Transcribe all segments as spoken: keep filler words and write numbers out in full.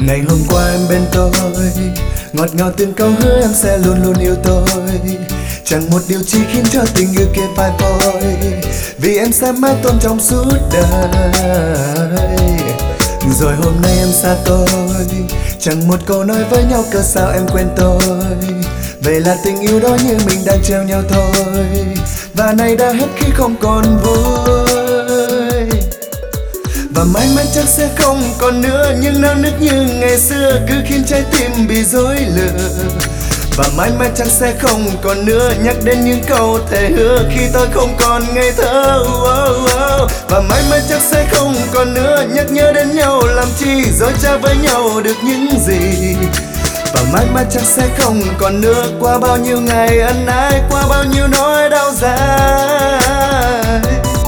Ngày hôm qua em bên tôi, ngọt ngào từng câu hứa em sẽ luôn luôn yêu tôi. Chẳng một điều chi khiến cho tình yêu kia phai phôi, vì em sẽ mãi tôn trọng suốt đời. Rồi hôm nay em xa tôi, chẳng một câu nói với nhau cớ sao em quên tôi. Vậy là tình yêu đó như mình đang treo nhau thôi, và nay đã hết khi không còn vui. Và mãi mãi chắc sẽ không còn nữa những nao nức như ngày xưa, cứ khiến trái tim bị rối lửa. Và mãi mãi chắc sẽ không còn nữa nhắc đến những câu thề hứa khi tôi không còn ngây thơ. oh, oh. Và mãi mãi chắc sẽ không còn nữa nhắc nhớ đến nhau làm chi dối trá với nhau được những gì. Và mãi mãi chắc sẽ không còn nữa qua bao nhiêu ngày ân ái, qua bao nhiêu nỗi đau dài.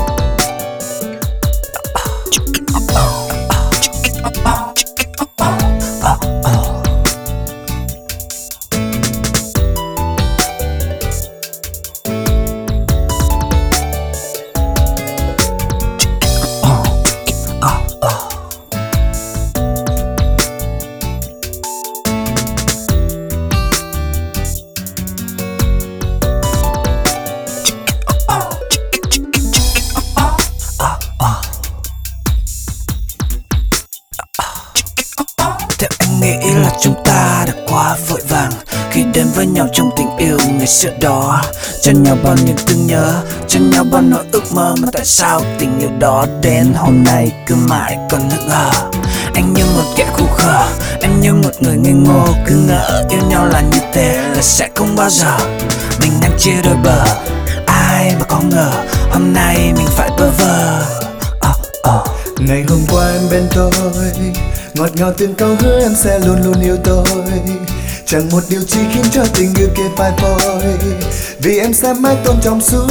Theo em nghĩ là chúng ta đã quá vội vàng khi đến với nhau trong tình yêu ngày xưa đó. Cho nhau bao nhiêu thương nhớ, cho nhau bao nỗi ước mơ, mà tại sao tình yêu đó đến hôm nay cứ mãi còn ngỡ ngơ. Anh như một kẻ khô khờ, em như một người ngây ngô, cứ ngỡ yêu nhau là như thế là sẽ không bao giờ mình đang chia đôi bờ. Ai mà có ngờ hôm nay mình phải bơ vơ. oh, oh. Ngày hôm qua em bên tôi, ngọt ngào từng câu hứa em sẽ luôn luôn yêu tôi. Chẳng một điều chi khiến cho tình yêu kia phai phôi, vì em sẽ mãi tôn trọng suốt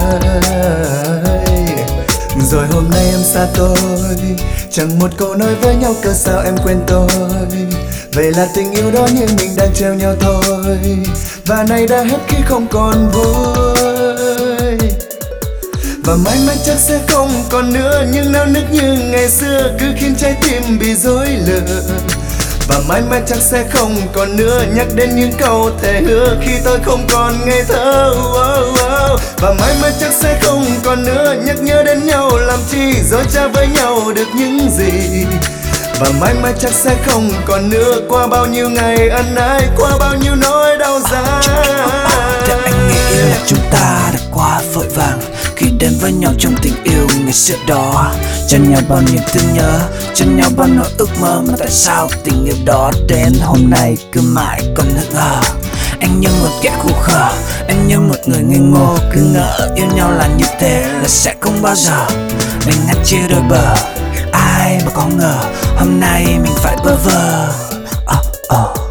đời. Rồi hôm nay em xa tôi, chẳng một câu nói với nhau cớ sao em quên tôi. Vậy là tình yêu đó như mình đang treo nhau thôi, và nay đã hết khi không còn vui. Và mãi mãi chắc sẽ không còn nữa những nao nức như ngày xưa, cứ khiến trái tim bị rối lửa. Và mãi mãi chắc sẽ không còn nữa nhắc đến những câu thề hứa khi tôi không còn ngây thơ. oh, oh. Và mãi mãi chắc sẽ không còn nữa nhắc nhớ đến nhau làm chi dối trá với nhau được những gì. Và mãi mãi chắc sẽ không còn nữa qua bao nhiêu ngày ân ái, qua bao nhiêu nỗi đau dài. Theo anh nghĩ là chúng ta đã quá vội vàng khi đến với nhau trong tình yêu ngày xưa đó. Cho nhau bao nhiêu thương nhớ, cho nhau bao nỗi ước mơ, mà tại sao tình yêu đó đến hôm nay cứ mãi còn ngỡ ngơ. Anh như một kẻ khô khờ, em như một người ngây ngô, cứ ngỡ yêu nhau là như thế là sẽ không bao giờ mình ngắt chia đôi bờ. Ai mà có ngờ hôm nay mình phải bơ vơ. oh, oh.